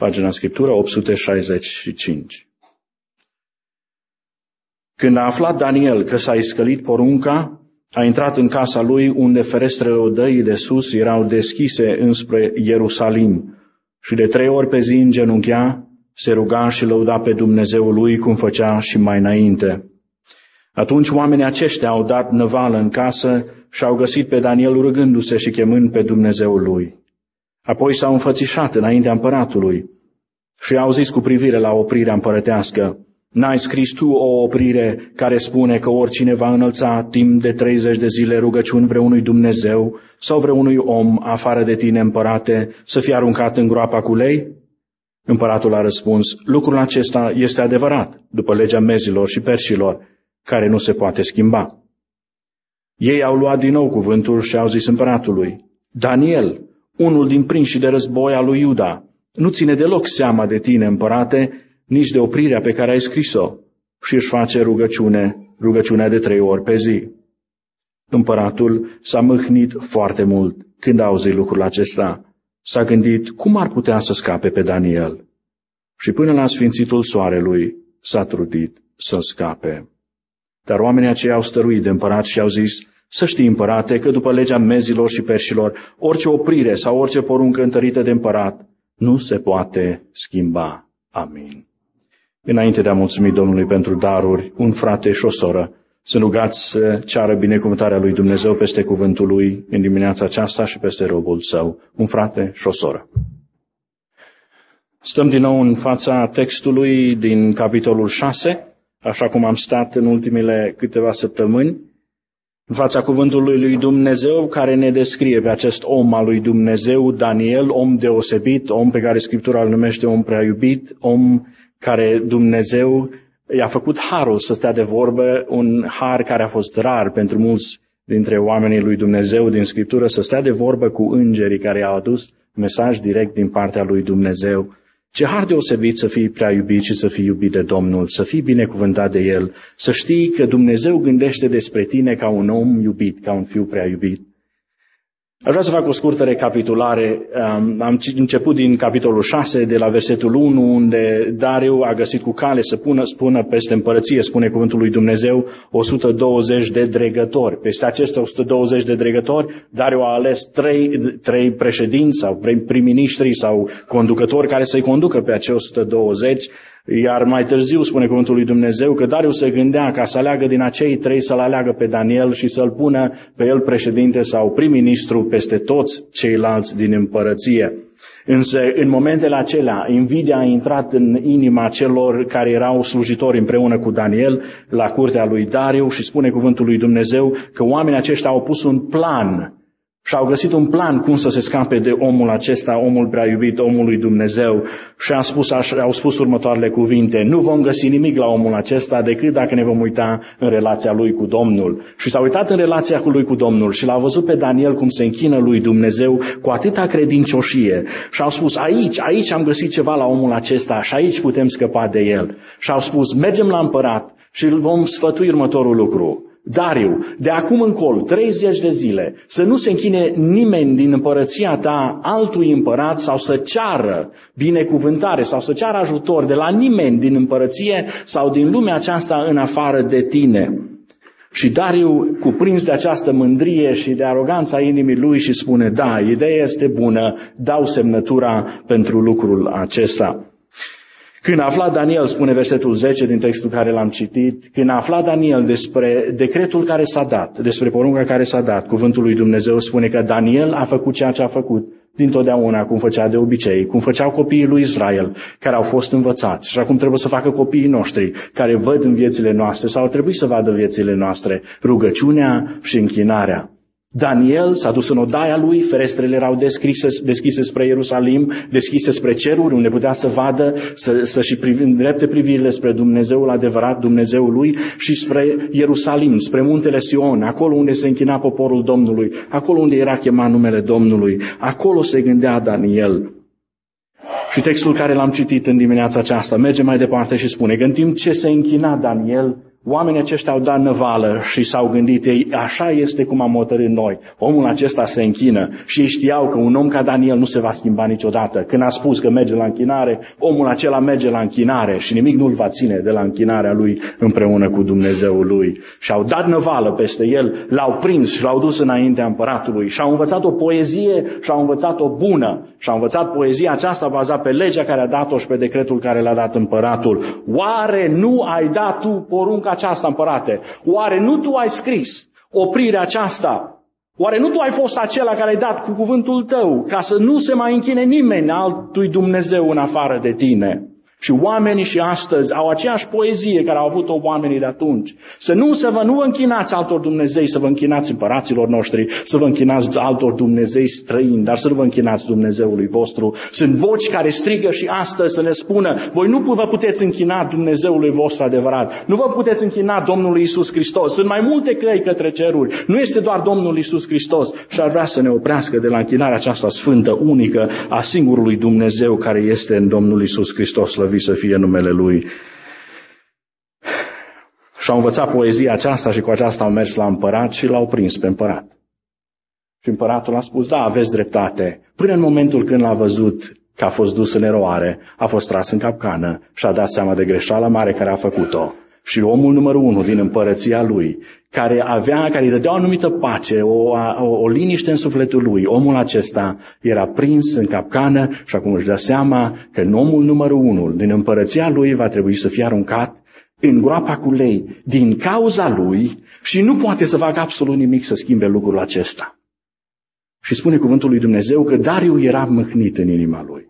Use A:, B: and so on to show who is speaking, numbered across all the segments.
A: pagina Scriptură 865. Când a aflat Daniel că s-a iscălit porunca, a intrat în casa lui, unde ferestrele odăii de sus erau deschise înspre Ierusalim, și de 3 ori pe zi îngenunchea, se ruga și lăuda pe Dumnezeul lui, cum făcea și mai înainte. Atunci oamenii aceștia au dat năvală în casă și au găsit pe Daniel rugându-se și chemând pe Dumnezeul lui. Apoi s-au înfățișat înaintea împăratului și au zis cu privire la oprirea împărătească: N-ai scris tu o oprire care spune că oricine va înălța timp de 30 de zile rugăciuni vreunui Dumnezeu sau vreunui om afară de tine, împărate, să fie aruncat în groapa cu lei? Împăratul a răspuns: lucrul acesta este adevărat, după legea mezilor și perșilor, care nu se poate schimba. Ei au luat din nou cuvântul și au zis împăratului: Daniel, unul din prinșii de război al lui Iuda, nu ține deloc seama de tine, împărate, nici de oprirea pe care ai scris-o, și își face rugăciunea de 3 ori pe zi. Împăratul s-a mâhnit foarte mult când a auzit lucrul acesta. S-a gândit cum ar putea să scape pe Daniel. Și până la sfințitul soarelui s-a trudit să scape. Dar oamenii aceia au stăruit de împărat și au zis: să știi, împărate, că după legea mezilor și perșilor, orice oprire sau orice poruncă întărită de împărat nu se poate schimba. Amin. Înainte de a mulțumi Domnului pentru daruri, un frate și o soră să rugați să ceară binecuvântarea lui Dumnezeu peste cuvântul lui în dimineața aceasta și peste robul său. Un frate și o soră. Stăm din nou în fața textului din capitolul 6, așa cum am stat în ultimele câteva săptămâni, în fața cuvântului lui Dumnezeu, care ne descrie pe acest om al lui Dumnezeu, Daniel, om deosebit, om pe care Scriptura îl numește om prea iubit, om care Dumnezeu i-a făcut harul să stea de vorbă, un har care a fost rar pentru mulți dintre oamenii lui Dumnezeu din Scriptură, să stea de vorbă cu îngerii care i-au adus mesaj direct din partea lui Dumnezeu. Ce har deosebit să fii prea iubit și să fii iubit de Domnul, să fii binecuvântat de El, să știi că Dumnezeu gândește despre tine ca un om iubit, ca un fiu prea iubit. Aș vrea să fac o scurtă recapitulare. Am început din capitolul 6, de la versetul 1, unde Dariu a găsit cu cale să spună peste împărăție, spune cuvântul lui Dumnezeu, 120 de dregători. Peste aceste 120 de dregători, Dariu a ales 3 președinți sau prim-ministri sau conducători care să-i conducă pe acei 120. Iar mai târziu spune cuvântul lui Dumnezeu că Dariu se gândea ca să aleagă din acei 3, să-l aleagă pe Daniel și să-l pună pe el președinte sau prim-ministru peste toți ceilalți din împărăție. Însă în momentele acelea, invidia a intrat în inima celor care erau slujitori împreună cu Daniel la curtea lui Dariu și spune cuvântul lui Dumnezeu că oamenii aceștia au pus un plan și au găsit un plan cum să se scape de omul acesta, omul prea iubit, omul lui Dumnezeu, și au spus următoarele cuvinte: nu vom găsi nimic la omul acesta decât dacă ne vom uita în relația lui cu Domnul. Și s-a uitat în relația cu lui cu Domnul și l-a văzut pe Daniel cum se închină lui Dumnezeu cu atâta credincioșie și au spus: aici am găsit ceva la omul acesta și aici putem scăpa de el. Și au spus: mergem la împărat și îl vom sfătui următorul lucru: Dariu, de acum încolo, 30 de zile, să nu se închine nimeni din împărăția ta altui împărat sau să ceară binecuvântare sau să ceară ajutor de la nimeni din împărăție sau din lumea aceasta în afară de tine. Și Dariu, cuprins de această mândrie și de aroganța inimii lui, și spune: da, ideea este bună, dau semnătura pentru lucrul acesta. Când a aflat Daniel, spune versetul 10 din textul care l-am citit, când a aflat Daniel despre decretul care s-a dat, despre porunca care s-a dat, cuvântul lui Dumnezeu spune că Daniel a făcut ceea ce a făcut dintotdeauna, cum făcea de obicei, cum făceau copiii lui Israel, care au fost învățați, și acum trebuie să facă copiii noștri, care văd în viețile noastre, sau ar trebui să vadă în viețile noastre, rugăciunea și închinarea. Daniel s-a dus în odaia lui, ferestrele erau deschise spre Ierusalim, deschise spre ceruri, unde putea să vadă, să-și îndrepte privirile spre Dumnezeul adevărat, Dumnezeul lui, și spre Ierusalim, spre muntele Sion, acolo unde se închina poporul Domnului, acolo unde era chemat numele Domnului. Acolo se gândea Daniel. Și textul care l-am citit în dimineața aceasta merge mai departe și spune că în timp ce se închina Daniel, Oamenii aceștia au dat năvală și s-au gândit, ei, așa este cum am hotărât noi. Omul acesta se închină și ei știau că un om ca Daniel nu se va schimba niciodată. Când a spus că merge la închinare, omul acela merge la închinare și nimic nu-l va ține de la închinarea lui împreună cu Dumnezeul lui. Și au dat năvală peste el, l-au prins și l-au dus înaintea împăratului și au învățat o poezie și au învățat-o bună. Și au învățat poezia aceasta bazat pe legea care a dat-o și pe decretul care l-a dat împăratul. Oare nu ai dat tu porunca aceasta, împărate? Oare nu tu ai scris oprirea aceasta? Oare nu tu ai fost acela care ai dat cu cuvântul tău ca să nu se mai închine nimeni altui Dumnezeu în afară de tine? Și oamenii și astăzi au aceeași poezie care au avut-o oamenii de atunci. Nu vă închinați altor Dumnezei, să vă închinați împăraților noștri, să vă închinați altor Dumnezei străini, dar să nu vă închinați Dumnezeului vostru. Sunt voci care strigă și astăzi să ne spună, voi nu vă puteți închina Dumnezeului vostru adevărat. Nu vă puteți închina Domnului Iisus Hristos. Sunt mai multe căi către ceruri. Nu este doar Domnul Iisus Hristos. Și ar vrea să ne oprească de la închinarea aceasta sfântă, unică, a singurului Dumnezeu care este în Domnul Iisus Hristos. Slăvit să fie numele Lui. Și-au învățat poezia aceasta și cu aceasta au mers la împărat și l-au prins pe împărat. Și împăratul a spus, da, aveți dreptate. Până în momentul când l-a văzut că a fost dus în eroare, a fost tras în capcană și a dat seama de greșeala mare care a făcut-o. Și omul numărul 1 din împărăția lui, care îi dădea o anumită pace, o liniște în sufletul lui, omul acesta era prins în capcană și acum își dă seama că omul numărul 1 din împărăția lui va trebui să fie aruncat în groapa cu lei din cauza lui și nu poate să facă absolut nimic să schimbe lucrul acesta. Și spune cuvântul lui Dumnezeu că Dariu era mâhnit în inima lui.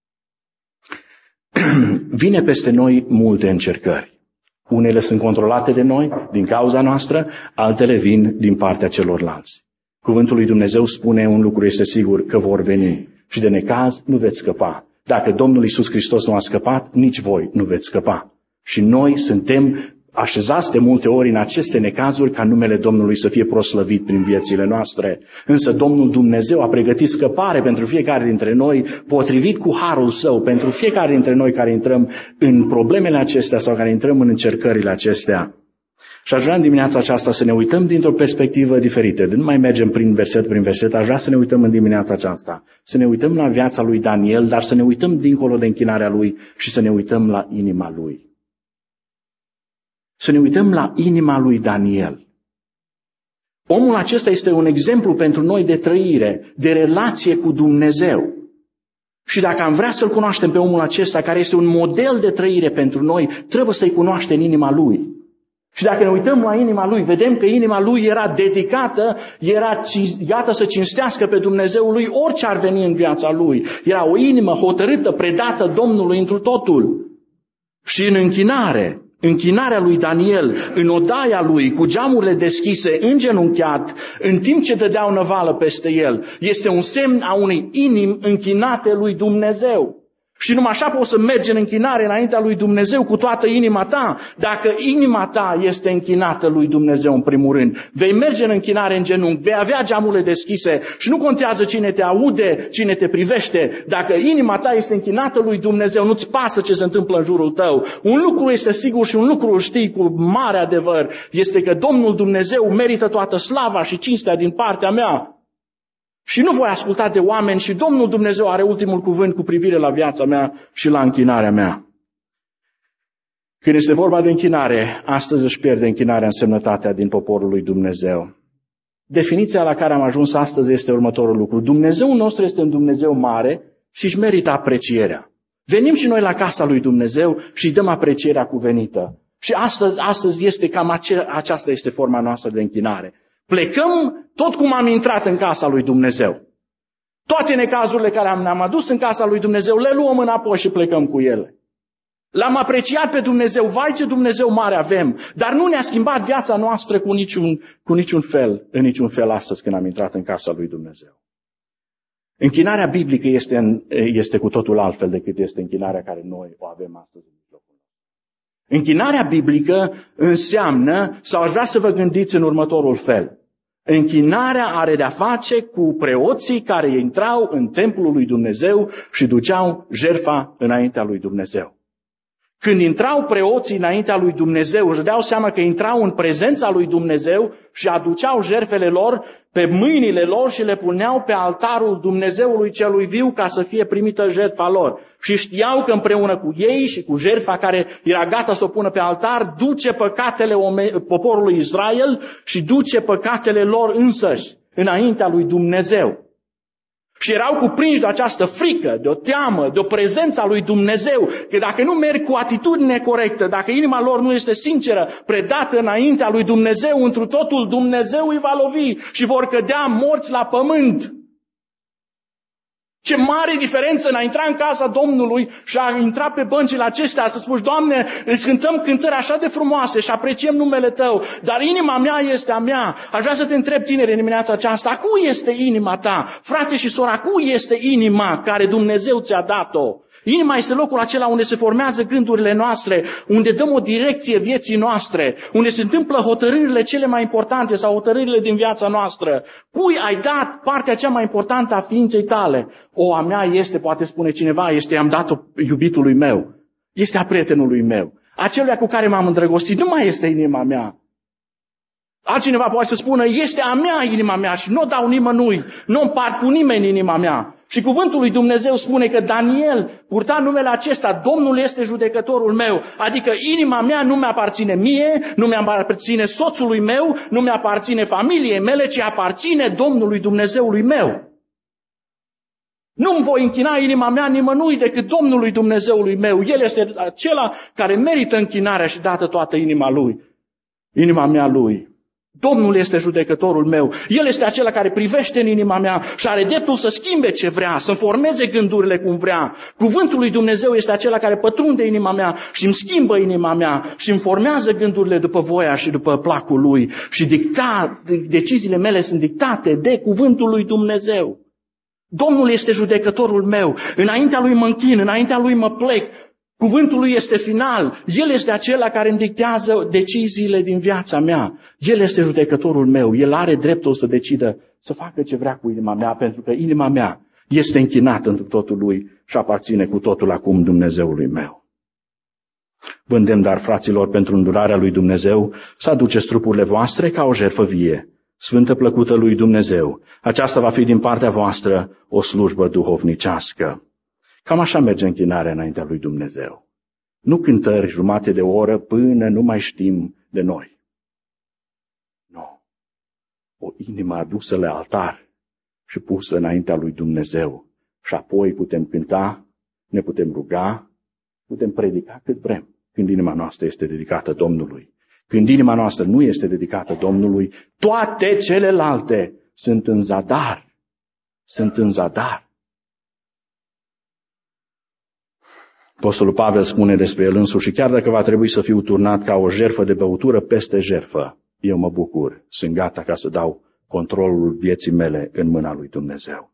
A: Vine peste noi multe încercări. Unele sunt controlate de noi, din cauza noastră, altele vin din partea celorlalți. Cuvântul lui Dumnezeu spune un lucru este sigur, că vor veni și de necaz nu veți scăpa. Dacă Domnul Iisus Hristos nu a scăpat, nici voi nu veți scăpa. Și noi suntem așezați de multe ori în aceste necazuri ca numele Domnului să fie proslăvit prin viețile noastre. Însă Domnul Dumnezeu a pregătit scăpare pentru fiecare dintre noi, potrivit cu harul Său, pentru fiecare dintre noi care intrăm în problemele acestea sau care intrăm în încercările acestea. Și aș vrea în dimineața aceasta să ne uităm dintr-o perspectivă diferită. Nu mai mergem prin verset, aș vrea să ne uităm în dimineața aceasta. Să ne uităm la viața lui Daniel, dar să ne uităm dincolo de închinarea lui și să ne uităm la inima lui. Să ne uităm la inima lui Daniel. Omul acesta este un exemplu pentru noi de trăire, de relație cu Dumnezeu. Și dacă am vrea să-L cunoaștem pe omul acesta, care este un model de trăire pentru noi, trebuie să-i cunoaștem în inima lui. Și dacă ne uităm la inima lui, vedem că inima lui era dedicată, era gata să cinstească pe Dumnezeul lui orice ar veni în viața lui. Era o inimă hotărâtă, predată Domnului întru totul. Și în închinarea lui Daniel, în odaia lui, cu geamurile deschise, îngenunchiat, în timp ce dădeau năvală peste el, este un semn a unei inimi închinate lui Dumnezeu. Și numai așa poți să mergi în închinare înaintea lui Dumnezeu cu toată inima ta. Dacă inima ta este închinată lui Dumnezeu în primul rând, vei merge în închinare în genunchi, vei avea geamurile deschise și nu contează cine te aude, cine te privește. Dacă inima ta este închinată lui Dumnezeu, nu-ți pasă ce se întâmplă în jurul tău. Un lucru este sigur și un lucru îl știi cu mare adevăr, este că Domnul Dumnezeu merită toată slava și cinstea din partea mea. Și nu voi asculta de oameni și Domnul Dumnezeu are ultimul cuvânt cu privire la viața mea și la închinarea mea. Când este vorba de închinare, astăzi își pierde închinarea însemnătatea din poporul lui Dumnezeu. Definiția la care am ajuns astăzi este următorul lucru. Dumnezeul nostru este un Dumnezeu mare și își merită aprecierea. Venim și noi la casa lui Dumnezeu și îi dăm aprecierea cuvenită. Și astăzi este cam aceasta este forma noastră de închinare. Plecăm tot cum am intrat în casa lui Dumnezeu. Toate necazurile care ne-am adus în casa lui Dumnezeu le luăm înapoi și plecăm cu ele. L-am apreciat pe Dumnezeu, vai ce Dumnezeu mare avem, dar nu ne-a schimbat viața noastră în niciun fel astăzi când am intrat în casa lui Dumnezeu. Închinarea biblică este cu totul altfel decât este închinarea care noi o avem astăzi în mijlocul nostru. Închinarea biblică înseamnă, sau aș vrea să vă gândiți în următorul fel. Închinarea are de-a face cu preoții care intrau în templul lui Dumnezeu și duceau jertfa înaintea lui Dumnezeu. Când intrau preoții înaintea lui Dumnezeu, își dădeau seama că intrau în prezența lui Dumnezeu și aduceau jertfele lor pe mâinile lor și le puneau pe altarul Dumnezeului celui viu ca să fie primită jertfa lor. Și știau că împreună cu ei și cu jertfa care era gata să o pună pe altar, duce păcatele poporului Israel și duce păcatele lor însăși înaintea lui Dumnezeu. Și erau cuprinși de această frică, de o teamă, de o prezență a lui Dumnezeu, că dacă nu merg cu atitudine corectă, dacă inima lor nu este sinceră, predată înaintea lui Dumnezeu, întru totul Dumnezeu îi va lovi și vor cădea morți la pământ. Ce mare diferență în a intra în casa Domnului și a intra pe băncile acestea, să spui, Doamne, îți cântăm cântări așa de frumoase și apreciem numele Tău, dar inima mea este a mea. Aș vrea să te întreb, tineri, în dimineața aceasta, a cui este inima ta? Frate și sora, cui este inima care Dumnezeu ți-a dat-o? Inima este locul acela unde se formează gândurile noastre, unde dăm o direcție vieții noastre, unde se întâmplă hotărârile cele mai importante sau hotărârile din viața noastră. Cui ai dat partea cea mai importantă a ființei tale? O, a mea este, poate spune cineva, am dat-o iubitului meu, este a prietenului meu, acelui cu care m-am îndrăgostit, nu mai este inima mea. Altcineva poate să spună, este a mea inima mea și nu o dau nimănui, nu împart cu nimeni inima mea. Și cuvântul lui Dumnezeu spune că Daniel purta numele acesta, Domnul este judecătorul meu, adică inima mea nu mi-aparține mie, nu mi-aparține soțului meu, nu mi-aparține familiei mele, ci aparține Domnului Dumnezeului meu. Nu-mi voi închina inima mea nimănui decât Domnului Dumnezeului meu. El este acela care merită închinarea și dată toată inima lui, inima mea lui. Domnul este judecătorul meu. El este acela care privește în inima mea și are dreptul să schimbe ce vrea, să formeze gândurile cum vrea. Cuvântul lui Dumnezeu este acela care pătrunde inima mea și îmi schimbă inima mea și îmi formează gândurile după voia și după placul lui. Și deciziile mele sunt dictate de cuvântul lui Dumnezeu. Domnul este judecătorul meu. Înaintea lui mă închin, înaintea lui mă plec. Cuvântul lui este final. El este acela care îmi dictează deciziile din viața mea. El este judecătorul meu. El are dreptul să decidă să facă ce vrea cu inima mea, pentru că inima mea este închinată întru totul lui și aparține cu totul acum Dumnezeului meu. Vă îndemn, dar, fraților, pentru îndurarea lui Dumnezeu, să aduceți trupurile voastre ca o jertfă vie, sfântă, plăcută lui Dumnezeu. Aceasta va fi din partea voastră o slujbă duhovnicească. Cam așa merge închinarea înaintea lui Dumnezeu. Nu cântări jumate de oră până nu mai știm de noi. Nu. O inimă adusă la altar și pusă înaintea lui Dumnezeu. Și apoi putem cânta, ne putem ruga, putem predica cât vrem. Când inima noastră este dedicată Domnului. Când inima noastră nu este dedicată Domnului, toate celelalte sunt în zadar. Sunt în zadar. Apostolul Pavel spune despre el însuși, și chiar dacă va trebui să fiu turnat ca o jertfă de băutură peste jertfă, eu mă bucur, sunt gata ca să dau controlul vieții mele în mâna lui Dumnezeu.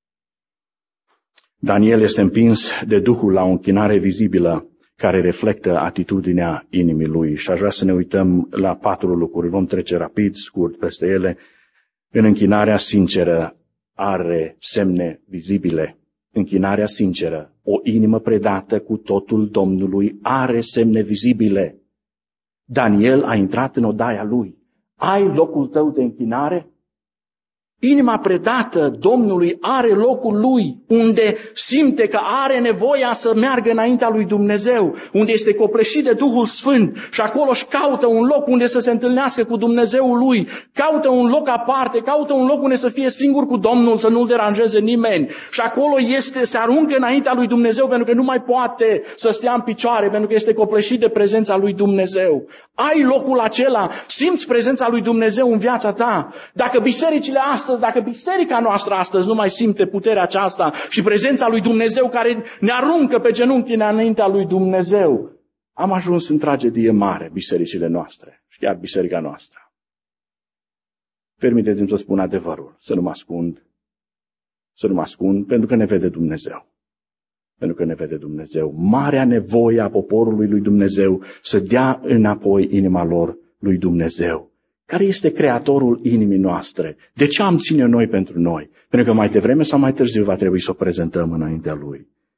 A: Daniel este împins de Duhul la o închinare vizibilă care reflectă atitudinea inimii lui. Și aș vrea să ne uităm la 4 lucruri. Vom trece rapid, scurt peste ele. În închinarea sinceră are semne vizibile. Închinarea sinceră, o inimă predată cu totul Domnului, are semne vizibile. Daniel a intrat în odaia lui. Ai locul tău de închinare? Inima predată Domnului are locul lui, unde simte că are nevoia să meargă înaintea lui Dumnezeu, unde este copleșit de Duhul Sfânt și acolo își caută un loc unde să se întâlnească cu Dumnezeul lui, caută un loc aparte, caută un loc unde să fie singur cu Domnul, să nu-l deranjeze nimeni. Și acolo se aruncă înaintea lui Dumnezeu pentru că nu mai poate să stea în picioare, pentru că este copleșit de prezența lui Dumnezeu. Ai locul acela, simți prezența lui Dumnezeu în viața ta. Dacă bisericile astăzi, dacă biserica noastră astăzi nu mai simte puterea aceasta și prezența lui Dumnezeu care ne aruncă pe genunchi înaintea lui Dumnezeu, am ajuns în tragedie mare, bisericile noastre și chiar biserica noastră. Permiteți-mi să spun adevărul, să nu mă ascund, pentru că ne vede Dumnezeu. Pentru că ne vede Dumnezeu. Marea nevoie a poporului lui Dumnezeu să dea înapoi inima lor lui Dumnezeu. Care este creatorul inimii noastre? De ce am ține noi pentru noi? Pentru că mai devreme sau mai târziu va trebui să o prezentăm înaintea Lui.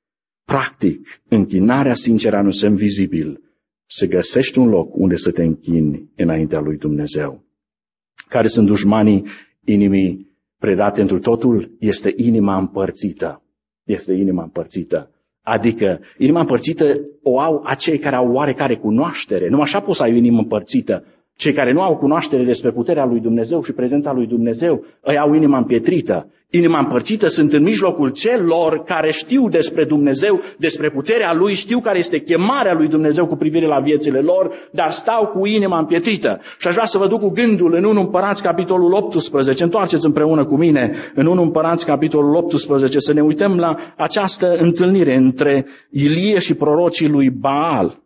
A: Practic, închinarea sinceră nu sunt vizibil. Să găsești un loc unde să te închini înaintea lui Dumnezeu. Care sunt dușmanii inimii predate întru totul? Este inima împărțită. Este inima împărțită. Adică, inima împărțită o au acei care au oarecare cunoaștere. Nu așa poți să ai o inimă împărțită. Cei care nu au cunoaștere despre puterea lui Dumnezeu și prezența lui Dumnezeu, îi au inima împietrită. Inima împărțită sunt în mijlocul celor care știu despre Dumnezeu, despre puterea Lui, știu care este chemarea lui Dumnezeu cu privire la viețile lor, dar stau cu inima împietrită. Și aș vrea să vă duc cu gândul în 1 Împărați, capitolul 18. Întoarceți împreună cu mine în 1 Împărați, capitolul 18, să ne uităm la această întâlnire între Ilie și prorocii lui Baal.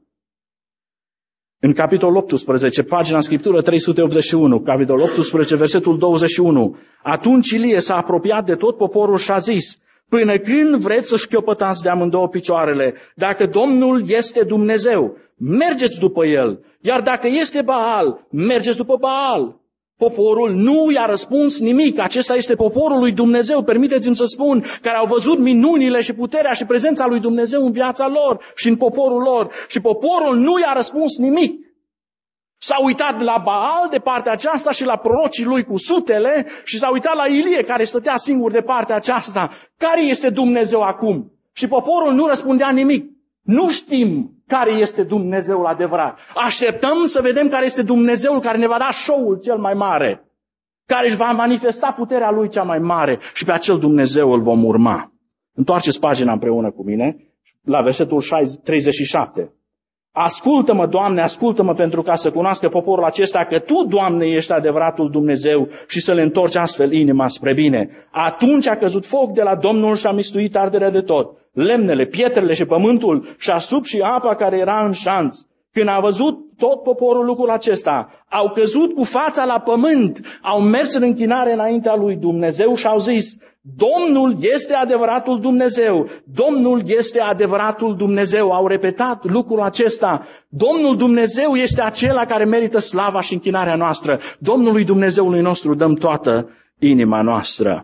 A: În capitolul 18, pagina în Scriptură 381, capitolul 18, versetul 21. Atunci Ilie s-a apropiat de tot poporul și a zis: până când vreți să șchiopătați de amândouă picioarele? Dacă Domnul este Dumnezeu, mergeți după El, iar dacă este Baal, mergeți după Baal. Poporul nu i-a răspuns nimic. Acesta este poporul lui Dumnezeu, permiteți-mi să spun, care au văzut minunile și puterea și prezența lui Dumnezeu în viața lor și în poporul lor. Și poporul nu i-a răspuns nimic. S-a uitat la Baal de partea aceasta și la prorocii lui cu sutele și s-a uitat la Ilie care stătea singur de partea aceasta. Care este Dumnezeu acum? Și poporul nu răspundea nimic. Nu știm care este Dumnezeul adevărat. Așteptăm să vedem care este Dumnezeul care ne va da show-ul cel mai mare, care își va manifesta puterea Lui cea mai mare și pe acel Dumnezeu îl vom urma. Întoarceți pagina împreună cu mine la versetul 37. Ascultă-mă, Doamne, ascultă-mă pentru ca să cunoască poporul acesta că Tu, Doamne, ești adevăratul Dumnezeu și să le întorci astfel inima spre bine. Atunci a căzut foc de la Domnul și a mistuit arderea de tot. Lemnele, pietrele și pământul și sub și apa care era în șanț. Când a văzut tot poporul lucrul acesta, au căzut cu fața la pământ, au mers în închinare înaintea lui Dumnezeu și au zis: Domnul este adevăratul Dumnezeu, Domnul este adevăratul Dumnezeu. Au repetat lucrul acesta. Domnul Dumnezeu este acela care merită slava și închinarea noastră. Domnului Dumnezeului nostru dăm toată inima noastră.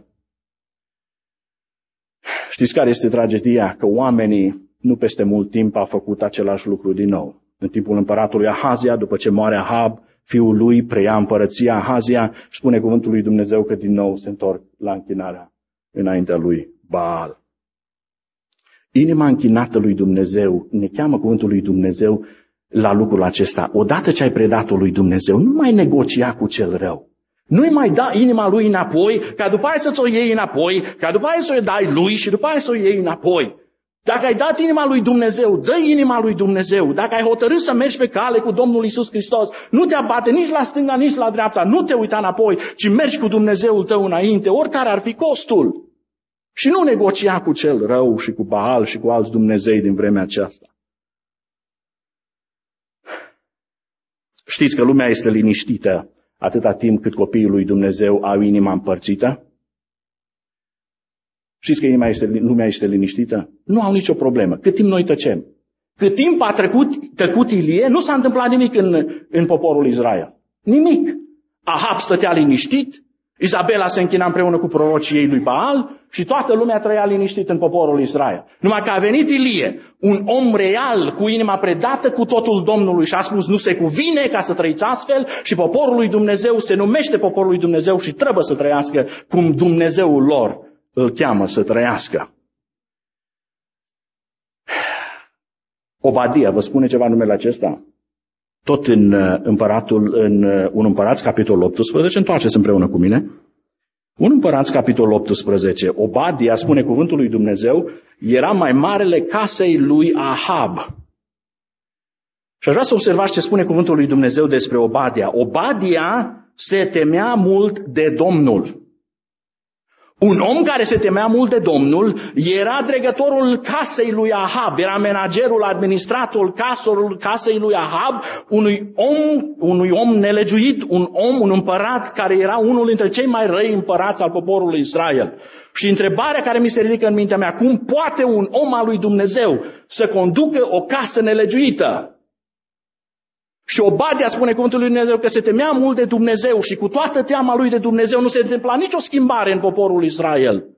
A: Știți care este tragedia? Că oamenii nu peste mult timp au făcut același lucru din nou. În timpul împăratului Ahazia, după ce moare Ahab, fiul lui preia împărăția Ahazia și spune cuvântul lui Dumnezeu că din nou se întorc la închinarea înaintea lui Baal. Inima închinată lui Dumnezeu, ne cheamă cuvântul lui Dumnezeu la lucrul acesta. Odată ce ai predat-o lui Dumnezeu, nu mai negocia cu cel rău. Nu-i mai da inima lui înapoi, ca după aia să-ți o iei înapoi, ca după aia să o dai lui și după aia să o iei înapoi. Dacă ai dat inima lui Dumnezeu, dă inima lui Dumnezeu. Dacă ai hotărât să mergi pe cale cu Domnul Iisus Hristos, nu te abate nici la stânga, nici la dreapta, nu te uita înapoi, ci mergi cu Dumnezeul tău înainte, oricare ar fi costul. Și nu negocia cu cel rău și cu Baal și cu alți Dumnezei din vremea aceasta. Știți că lumea este liniștită atâta timp cât copiii lui Dumnezeu au inima împărțită? Știți că lumea este liniștită? Nu au nicio problemă. Cât timp noi tăcem. Cât timp a tăcut Ilie, nu s-a întâmplat nimic în poporul Israel. Nimic. Ahab stătea liniștit, Izabela se închina împreună cu prorocii ei lui Baal și toată lumea trăia liniștit în poporul Israel. Numai că a venit Ilie, un om real, cu inima predată cu totul Domnului și a spus: nu se cuvine ca să trăiți astfel și poporul lui Dumnezeu se numește poporul lui Dumnezeu și trebuie să trăiască cum Dumnezeul lor îl cheamă să trăiască. Obadia, vă spune ceva numele acesta? Tot în un Împărați, capitolul 18, întoarceți împreună cu mine. Un Împărați, capitolul 18, Obadia, spune cuvântul lui Dumnezeu, era mai marele casei lui Ahab. Și aș vrea să observați ce spune cuvântul lui Dumnezeu despre Obadia. Obadia se temea mult de Domnul. Un om care se temea mult de Domnul era dregătorul casei lui Ahab, era managerul, administratorul casei lui Ahab, unui om nelegiuit, un împărat care era unul dintre cei mai răi împărați al poporului Israel. Și întrebarea care mi se ridică în mintea mea: cum poate un om al lui Dumnezeu să conducă o casă nelegiuită? Și Obadia spune cuvântul lui Dumnezeu că se temea mult de Dumnezeu și cu toată teama lui de Dumnezeu nu se întâmpla nicio schimbare în poporul Israel.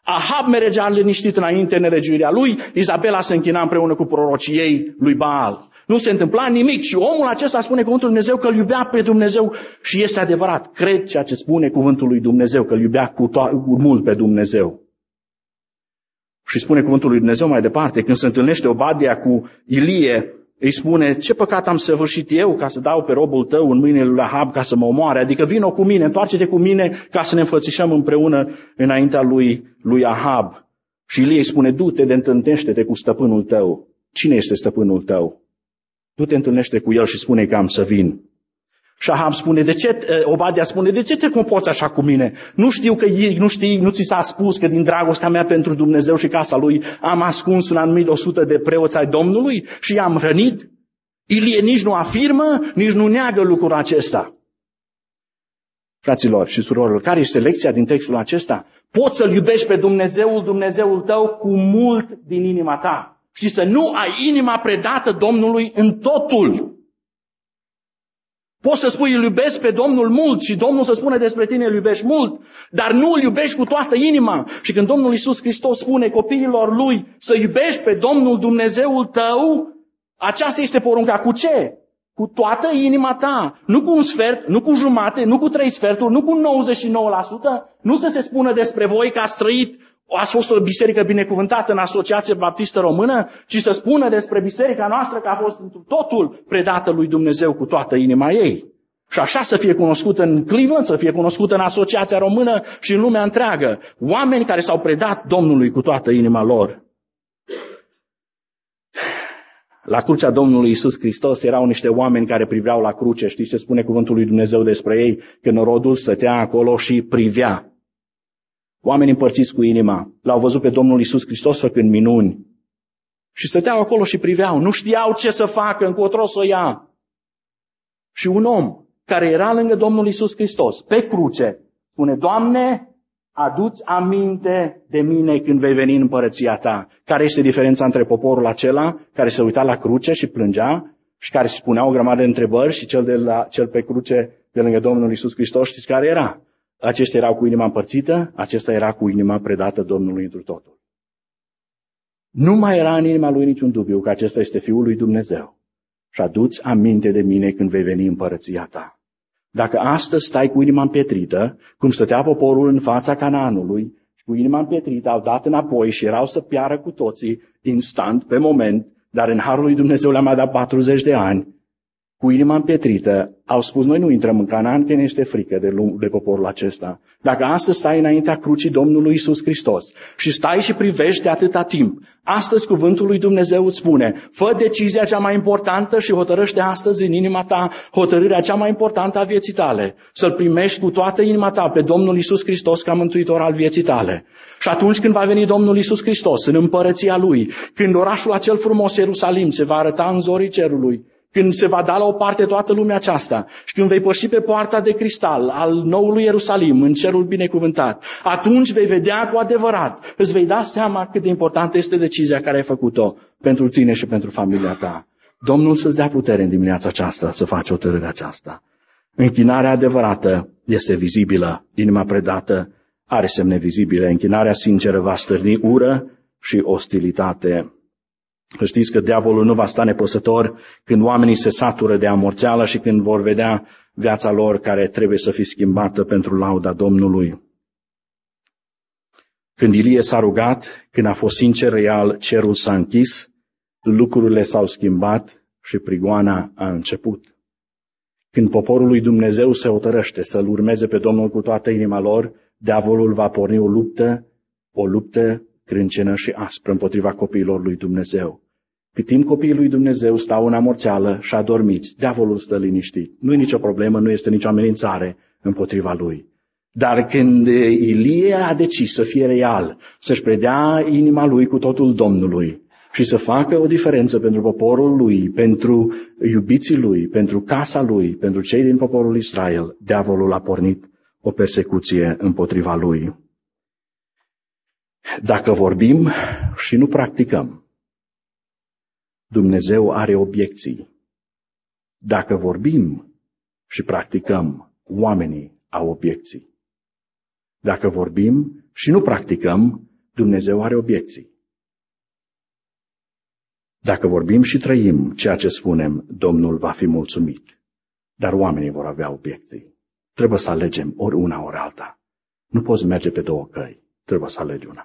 A: Ahab mergea liniștit înainte în nelegiuirea lui, Izabela se închina împreună cu prorocii ei lui Baal. Nu se întâmpla nimic și omul acesta spune cuvântul lui Dumnezeu că îl iubea pe Dumnezeu și este adevărat. Cred ceea ce spune cuvântul lui Dumnezeu, că îl iubea cu mult pe Dumnezeu. Și spune cuvântul lui Dumnezeu mai departe, când se întâlnește Obadia cu Ilie, îi spune, ce păcat am săvârșit eu ca să dau pe robul tău în mâinile lui Ahab ca să mă omoare? Adică vino cu mine, întoarce-te cu mine ca să ne înfățișăm împreună înaintea lui Ahab. Și Ilie îi spune, du-te, întâlnește-te cu stăpânul tău. Cine este stăpânul tău? Du-te, întâlnește cu el și spune că am să vin. Și Ahab spune, Obadia spune, de ce te comporți așa cu mine? Nu știu că nu ți s-a spus că din dragostea mea pentru Dumnezeu și casa lui am ascuns un anumit 100 de preoți ai Domnului și i-am hrănit? Ilie nici nu afirmă, nici nu neagă lucrul acesta. Fraților și surorilor, care este lecția din textul acesta? Poți să-L iubești pe Dumnezeul tău cu mult din inima ta și să nu ai inima predată Domnului în totul. Poți să spui, îl iubesc pe Domnul mult și Domnul să spună despre tine, îl iubești mult, dar nu îl iubești cu toată inima. Și când Domnul Iisus Hristos spune copiilor Lui să iubești pe Domnul Dumnezeul tău, aceasta este porunca. Cu ce? Cu toată inima ta. Nu cu un sfert, nu cu jumate, nu cu 3 sferturi, nu cu 99%. Nu să se spună despre voi că ați trăit, ați fost o biserică binecuvântată în Asociația Baptistă Română, ci să spună despre biserica noastră că a fost totul predată lui Dumnezeu cu toată inima ei. Și așa să fie cunoscută în Cleveland, să fie cunoscută în Asociația Română și în lumea întreagă. Oameni care s-au predat Domnului cu toată inima lor. La crucea Domnului Iisus Hristos erau niște oameni care priveau la cruce. Știți ce spune cuvântul lui Dumnezeu despre ei? Că norodul stătea acolo și privea. Oameni împărțiți cu inima. L-au văzut pe Domnul Iisus Hristos făcând minuni. Și stăteau acolo și priveau. Nu știau ce să facă, încotro să o ia. Și un om care era lângă Domnul Iisus Hristos, pe cruce, spune, Doamne, adu-ți aminte de mine când vei veni în împărăția ta. Care este diferența între poporul acela care se uita la cruce și plângea și care se spunea o grămadă de întrebări și cel pe cruce de lângă Domnul Iisus Hristos, știți care era? Aceștia erau cu inima împărțită, acesta era cu inima predată Domnului întru totul. Nu mai era în inima lui niciun dubiu că acesta este Fiul lui Dumnezeu. Și adu-ți aminte de mine când vei veni în împărăția ta. Dacă astăzi stai cu inima împietrită, cum stătea poporul în fața Canaanului, cu inima împietrită, au dat înapoi și erau să piară cu toții, instant, pe moment, dar în harul lui Dumnezeu le-a mai dat 40 de ani, cu inima împietrită, au spus, noi nu intrăm în Canaan, că ne este frică de poporul acesta. Dacă astăzi stai înaintea crucii Domnului Iisus Hristos și stai și privești de atâta timp, astăzi cuvântul lui Dumnezeu îți spune, fă decizia cea mai importantă și hotărăște astăzi în inima ta hotărârea cea mai importantă a vieții tale, să-L primești cu toată inima ta pe Domnul Iisus Hristos ca mântuitor al vieții tale. Și atunci când va veni Domnul Iisus Hristos în împărăția Lui, când orașul acel frumos Ierusalim se va arăta în zorii cerului, când se va da la o parte toată lumea aceasta și când vei păși pe poarta de cristal al noului Ierusalim, în cerul binecuvântat, atunci vei vedea cu adevărat, îți vei da seama cât de importantă este decizia care ai făcut-o pentru tine și pentru familia ta. Domnul să-ți dea putere în dimineața aceasta să faci hotărârea aceasta. Închinarea adevărată este vizibilă, inima predată are semne vizibile, închinarea sinceră va stârni ură și ostilitate. Știți că diavolul nu va sta nepăsător când oamenii se satură de amorțeală și când vor vedea viața lor care trebuie să fie schimbată pentru lauda Domnului. Când Ilie s-a rugat, când a fost sincer, real, cerul s-a închis, lucrurile s-au schimbat și prigoana a început. Când poporul lui Dumnezeu se hotărăște să-L urmeze pe Domnul cu toată inima lor, diavolul va porni o luptă crâncenă și aspră împotriva copiilor lui Dumnezeu. Cât timp copiii lui Dumnezeu stau în amorțeală și adormiți, diavolul stă liniștit. Nu e nicio problemă, nu este nicio amenințare împotriva lui. Dar când Ilie a decis să fie real, să-și predea inima lui cu totul Domnului și să facă o diferență pentru poporul lui, pentru iubiții lui, pentru casa lui, pentru cei din poporul Israel, diavolul a pornit o persecuție împotriva lui. Dacă vorbim și nu practicăm, Dumnezeu are obiecții. Dacă vorbim și practicăm, oamenii au obiecții. Dacă vorbim și nu practicăm, Dumnezeu are obiecții. Dacă vorbim și trăim ceea ce spunem, Domnul va fi mulțumit. Dar oamenii vor avea obiecții. Trebuie să alegem ori una, ori alta. Nu poți merge pe două căi. Trebuie să alegi una.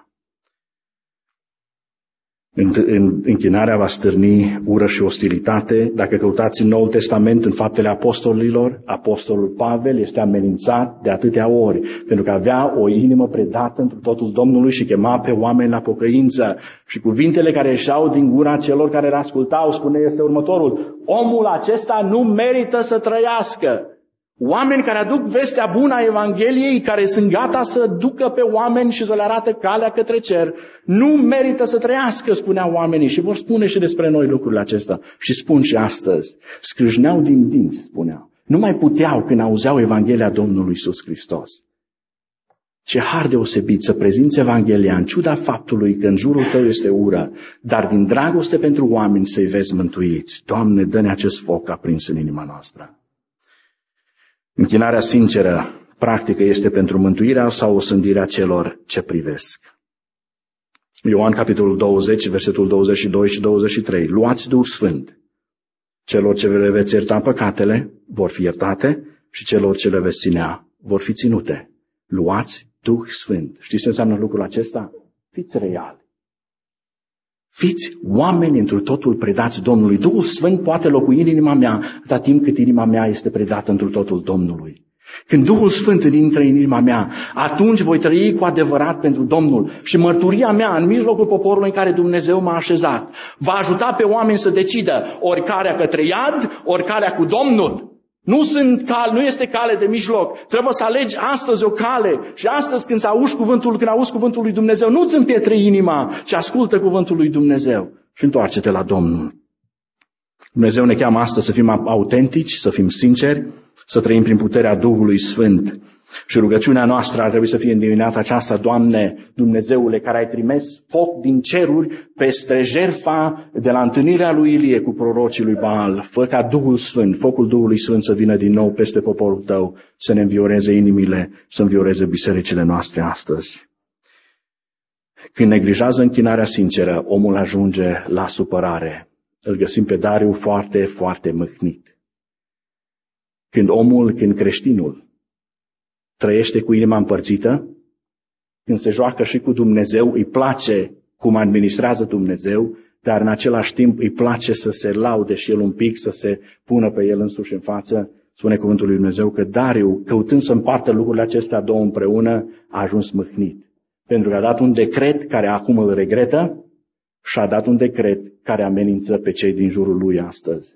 A: Închinarea va stârni ură și ostilitate. Dacă căutați în Noul Testament, în Faptele Apostolilor, Apostolul Pavel este amenințat de atâtea ori, pentru că avea o inimă predată întru totul Domnului și chema pe oameni la pocăință. Și cuvintele care ieșeau din gura celor care îl ascultau, spune, este următorul: omul acesta nu merită să trăiască. Oameni care aduc vestea bună a Evangheliei, care sunt gata să ducă pe oameni și să le arate calea către cer, nu merită să trăiască, spuneau oamenii. Și vor spune și despre noi lucrurile acestea. Și spun și astăzi. Scrâșneau din dinți, spuneau. Nu mai puteau când auzeau Evanghelia Domnului Iisus Hristos. Ce har deosebit să prezinți Evanghelia în ciuda faptului că în jurul tău este ură, dar din dragoste pentru oameni să-i vezi mântuiți. Doamne, dă-ne acest foc aprins în inima noastră. Închinarea sinceră, practică, este pentru mântuirea sau osândirea celor ce privesc. Ioan, capitolul 20, versetul 22 și 23. Luați Duh Sfânt. Celor ce le veți ierta păcatele vor fi iertate și celor ce le veți ținea vor fi ținute. Luați Duh Sfânt. Știți ce înseamnă lucrul acesta? Fiți reali. Fiți oameni întru totul predați Domnului. Duhul Sfânt poate locui în inima mea atâta timp cât inima mea este predată întru totul Domnului. Când Duhul Sfânt intră în inima mea, atunci voi trăi cu adevărat pentru Domnul. Și mărturia mea în mijlocul poporului în care Dumnezeu m-a așezat va ajuta pe oameni să decidă ori calea către iad, ori calea cu Domnul. Nu este cale de mijloc. Trebuie să alegi astăzi o cale. Și astăzi când auzi cuvântul lui Dumnezeu, nu-ți împietri inima, ci ascultă cuvântul lui Dumnezeu și întoarce-te la Domnul. Dumnezeu ne cheamă astăzi să fim autentici, să fim sinceri, să trăim prin puterea Duhului Sfânt. Și rugăciunea noastră ar trebui să fie în dimineața aceasta: Doamne, Dumnezeule, care ai trimis foc din ceruri peste jertfa de la întâlnirea lui Ilie cu prorocii lui Baal, fă ca Duhul Sfânt, focul Duhului Sfânt să vină din nou peste poporul tău, să ne învioreze inimile, să învioreze bisericile noastre astăzi. Când neglijează închinarea sinceră, omul ajunge la supărare. Îl găsim pe Dariu foarte, foarte mâhnit. Când creștinul trăiește cu inima împărțită, când se joacă și cu Dumnezeu, îi place cum administrează Dumnezeu, dar în același timp îi place să se laude și el un pic, să se pună pe el însuși în față. Spune cuvântul lui Dumnezeu că Dariu, căutând să împartă lucrurile acestea două împreună, a ajuns mâhnit. Pentru că a dat un decret care acum îl regretă și a dat un decret care amenință pe cei din jurul lui astăzi.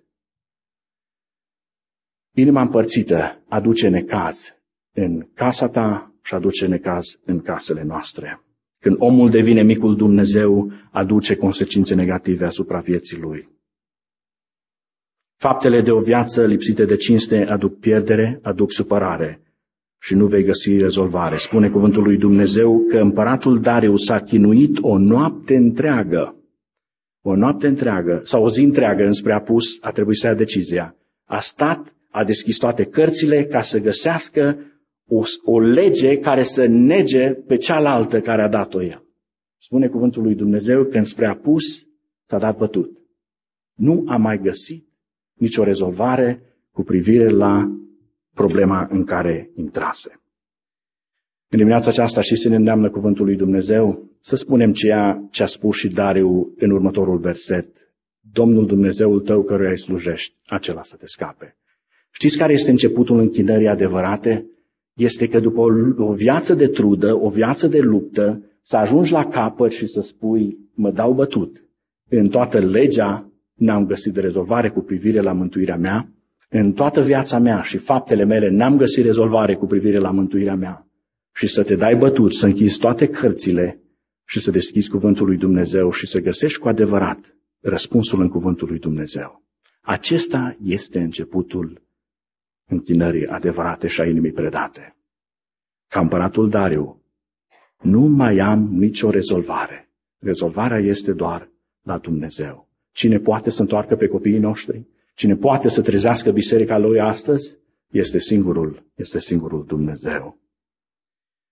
A: Inima împărțită aduce necaz în casa ta și aduce necaz în casele noastre. Când omul devine micul Dumnezeu, aduce consecințe negative asupra vieții lui. Faptele de o viață lipsite de cinste aduc pierdere, aduc supărare și nu vei găsi rezolvare. Spune cuvântul lui Dumnezeu că împăratul Dariu s-a chinuit o noapte întreagă. O noapte întreagă, sau o zi întreagă înspre apus, a trebuit să ia decizia. A stat, a deschis toate cărțile ca să găsească o lege care să nege pe cealaltă care a dat-o el. Spune cuvântul lui Dumnezeu că înspre apus s-a dat bătut. Nu a mai găsit nicio rezolvare cu privire la problema în care intrase. În dimineața aceasta știți ce ne îndeamnă cuvântul lui Dumnezeu? Să spunem ceea ce a spus și Dariu în următorul verset. Domnul Dumnezeul tău căruia îi slujești, acela să te scape. Știți care este începutul închinării adevărate? Este că după o viață de trudă, o viață de luptă, să ajungi la capăt și să spui, mă dau bătut. În toată legea n-am găsit de rezolvare cu privire la mântuirea mea. În toată viața mea și faptele mele n-am găsit rezolvare cu privire la mântuirea mea. Și să te dai bătut, să închizi toate cărțile și să deschizi cuvântul lui Dumnezeu și să găsești cu adevărat răspunsul în cuvântul lui Dumnezeu. Acesta este începutul închinării adevărate și a inimii predate. Ca împăratul Dariu, nu mai am nicio rezolvare. Rezolvarea este doar la Dumnezeu. Cine poate să întoarcă pe copiii noștri? Cine poate să trezească biserica lui astăzi? Este singurul Dumnezeu.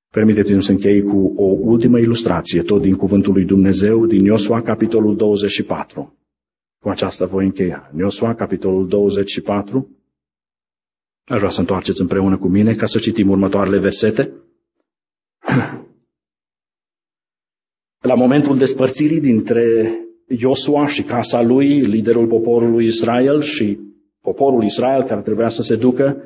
A: Permiteți-mi să închei cu o ultimă ilustrație, tot din Cuvântul lui Dumnezeu, din Iosua, capitolul 24. Cu aceasta voi încheia. În Iosua, capitolul 24, aș vrea să întoarceți împreună cu mine ca să citim următoarele versete. La momentul despărțirii dintre Iosua și casa lui, liderul poporului Israel și poporul Israel care trebuia să se ducă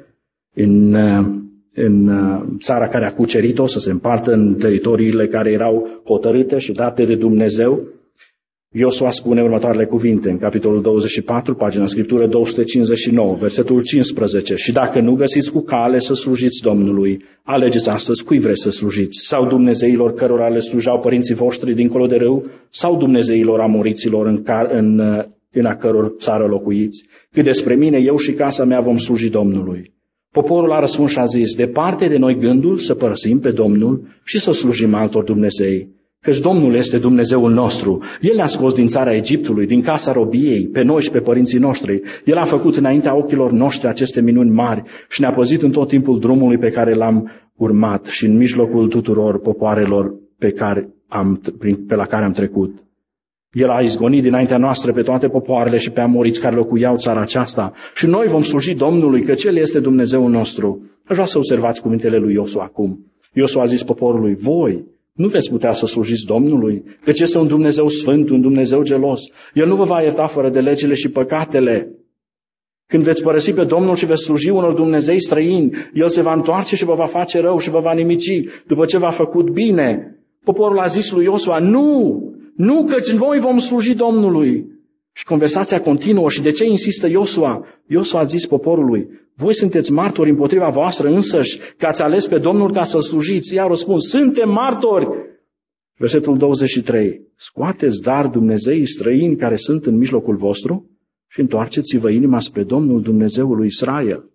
A: în țara care a cucerit-o, să se împartă în teritoriile care erau hotărâte și date de Dumnezeu, Iosua spune următoarele cuvinte în capitolul 24, pagina Scriptură 259, versetul 15. Și dacă nu găsiți cu cale să slujiți Domnului, alegeți astăzi cui vreți să slujiți, sau dumnezeilor cărora le slujau părinții voștri dincolo de râu, sau dumnezeilor amoriților în a căror țară locuiți. Cât despre mine, eu și casa mea vom sluji Domnului. Poporul a răspuns și a zis, departe de noi gândul să părăsim pe Domnul și să slujim altor Dumnezei. Căci Domnul este Dumnezeul nostru. El ne-a scos din țara Egiptului, din casa robiei, pe noi și pe părinții noștri. El a făcut înaintea ochilor noștri aceste minuni mari și ne-a păzit în tot timpul drumului pe care l-am urmat și în mijlocul tuturor popoarelor pe la care am trecut. El a izgonit dinaintea noastră pe toate popoarele și pe amoriți care locuiau țara aceasta. Și noi vom sluji Domnului, căci El este Dumnezeul nostru. Aș vrea să observați cuvintele lui Iosua acum. Iosua a zis poporului, voi nu veți putea să slujiți Domnului, căci este un Dumnezeu sfânt, un Dumnezeu gelos. El nu vă va ierta fără de legile și păcatele. Când veți părăsi pe Domnul și veți sluji unor Dumnezei străini, El se va întoarce și vă va face rău și vă va nimici după ce v-a făcut bine. Poporul a zis lui Iosua, nu, căci noi vom sluji Domnului. Și conversația continuă. Și de ce insistă Iosua? Iosua a zis poporului, voi sunteți martori împotriva voastră însăși, că ați ales pe Domnul ca să-L slujiți. I-au răspuns, suntem martori. Versetul 23. Scoateți dar Dumnezeii străini care sunt în mijlocul vostru și întoarceți-vă inima spre Domnul Dumnezeul lui Israel.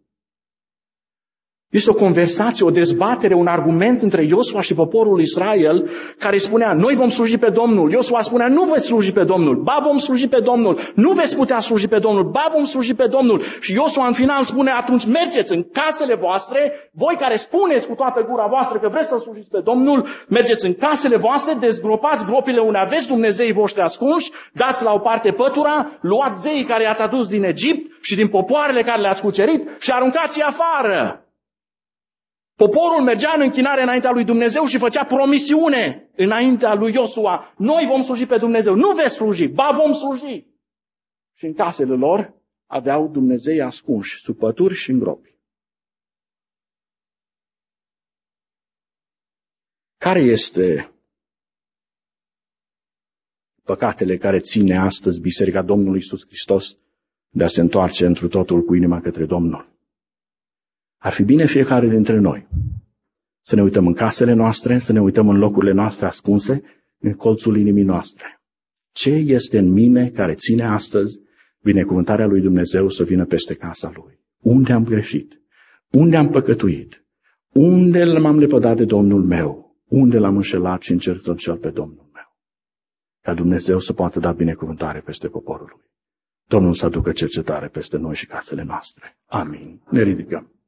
A: Este o conversație, o dezbatere, un argument între Iosua și poporul Israel care spunea, noi vom sluji pe Domnul. Iosua spunea, nu veți sluji pe Domnul, ba vom sluji pe Domnul, nu veți putea sluji pe Domnul, ba vom sluji pe Domnul. Și Iosua în final spune, atunci mergeți în casele voastre, voi care spuneți cu toată gura voastră că vreți să slujiți pe Domnul, mergeți în casele voastre, dezgropați gropile unde aveți Dumnezeii voștri ascunși, dați la o parte pătura, luați zeii care i-ați adus din Egipt și din popoarele care le-ați cucerit și aruncați-i afară. Poporul mergea în închinare înaintea lui Dumnezeu și făcea promisiune înaintea lui Iosua. Noi vom sluji pe Dumnezeu. Nu veți sluji, ba vom sluji. Și în casele lor aveau Dumnezei ascunși, sub pături și în gropi. Care este păcatele care ține astăzi Biserica Domnului Iisus Hristos de a se întoarce întru totul cu inima către Domnul? Ar fi bine fiecare dintre noi să ne uităm în casele noastre, să ne uităm în locurile noastre ascunse, în colțul inimii noastre. Ce este în mine care ține astăzi binecuvântarea lui Dumnezeu să vină peste casa Lui? Unde am greșit? Unde am păcătuit? Unde m-am lepădat de Domnul meu? Unde l-am înșelat și încerc să înșel pe Domnul meu? Ca Dumnezeu să poată da binecuvântare peste poporul Lui. Domnul să aducă cercetare peste noi și casele noastre. Amin. Ne ridicăm.